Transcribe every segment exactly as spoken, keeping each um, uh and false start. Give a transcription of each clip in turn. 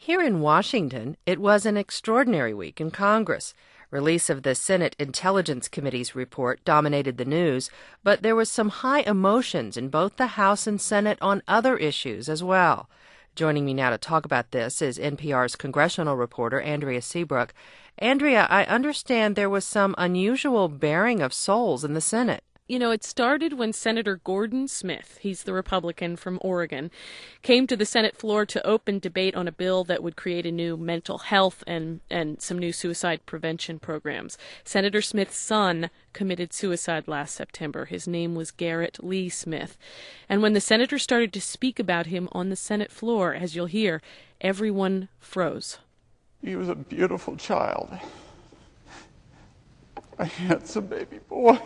Here in Washington, it was an extraordinary week in Congress. Release of the Senate Intelligence Committee's report dominated the news, but there was some high emotions in both the House and Senate on other issues as well. Joining me now to talk about this is N P R's congressional reporter Andrea Seabrook. Andrea, I understand there was some unusual bearing of souls in the Senate. You know, it started when Senator Gordon Smith, he's the Republican from Oregon, came to the Senate floor to open debate on a bill that would create a new mental health and, and some new suicide prevention programs. Senator Smith's son committed suicide last September. His name was Garrett Lee Smith. And when the senator started to speak about him on the Senate floor, as you'll hear, everyone froze. He was a beautiful child, a handsome baby boy.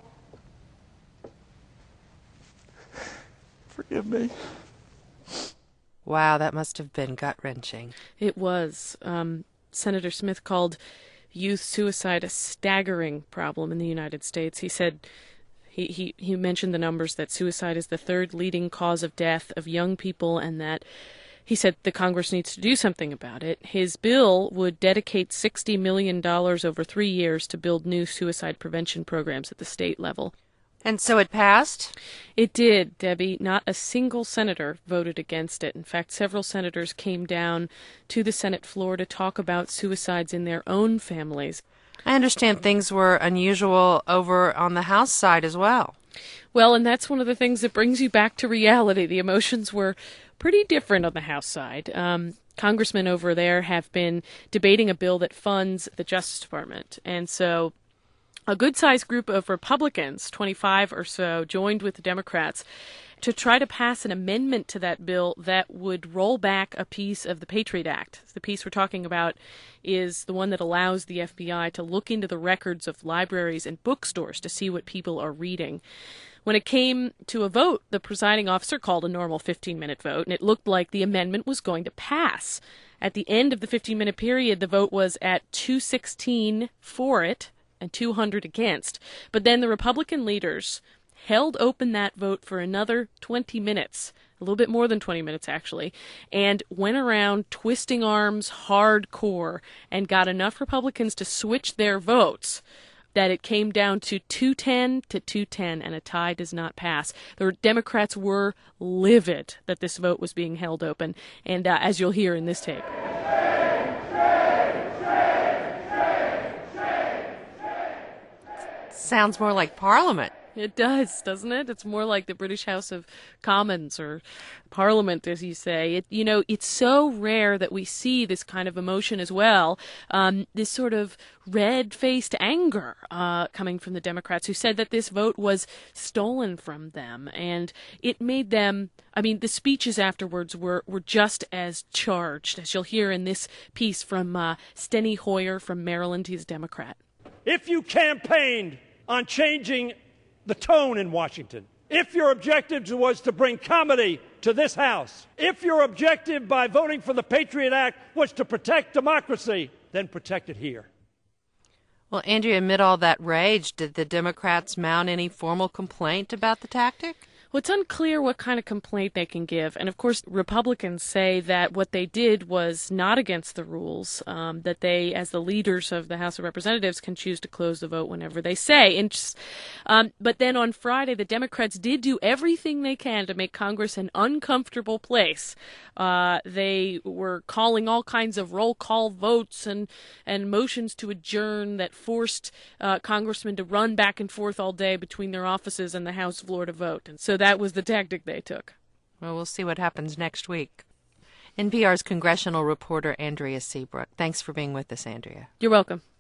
Forgive me. Wow, that must have been gut-wrenching. It was. Um, Senator Smith called youth suicide a staggering problem in the United States. He said, he, he, he mentioned the numbers that suicide is the third leading cause of death of young people, and that he said the Congress needs to do something about it. His bill would dedicate sixty million dollars over three years to build new suicide prevention programs at the state level. And so it passed? It did, Debbie. Not a single senator voted against it. In fact, several senators came down to the Senate floor to talk about suicides in their own families. I understand things were unusual over on the House side as well. Well, and that's one of the things that brings you back to reality. The emotions were pretty different on the House side. Um, congressmen over there have been debating a bill that funds the Justice Department. And so a good-sized group of Republicans, twenty-five or so, joined with the Democrats to try to pass an amendment to that bill that would roll back a piece of the Patriot Act. The piece we're talking about is the one that allows the F B I to look into the records of libraries and bookstores to see what people are reading. When it came to a vote, the presiding officer called a normal fifteen-minute vote, and it looked like the amendment was going to pass. At the end of the fifteen-minute period, the vote was at two sixteen for it, and two hundred against. But then the Republican leaders held open that vote for another twenty minutes, a little bit more than twenty minutes actually, and went around twisting arms hardcore and got enough Republicans to switch their votes that it came down to two ten to two ten, and a tie does not pass. The Democrats were livid that this vote was being held open, and uh, as you'll hear in this tape. Sounds more like Parliament. It does, doesn't it? It's more like the British House of Commons or Parliament, as you say. It, you know, it's so rare that we see this kind of emotion as well, um, this sort of red-faced anger uh, coming from the Democrats, who said that this vote was stolen from them. And it made them, I mean, the speeches afterwards were, were just as charged, as you'll hear in this piece from uh, Steny Hoyer from Maryland. He's a Democrat. If you campaigned on changing the tone in Washington, if your objective was to bring comedy to this House, if your objective by voting for the Patriot Act was to protect democracy, then protect it here. Well, Andrea, amid all that rage, did the Democrats mount any formal complaint about the tactic? Well, it's unclear what kind of complaint they can give. And, of course, Republicans say that what they did was not against the rules, um, that they, as the leaders of the House of Representatives, can choose to close the vote whenever they say. And just, um, but then on Friday, the Democrats did do everything they can to make Congress an uncomfortable place. Uh, they were calling all kinds of roll call votes and, and motions to adjourn that forced uh, congressmen to run back and forth all day between their offices and the House floor to vote. And so that was the tactic they took. Well, we'll see what happens next week. N P R's congressional reporter Andrea Seabrook. Thanks for being with us, Andrea. You're welcome.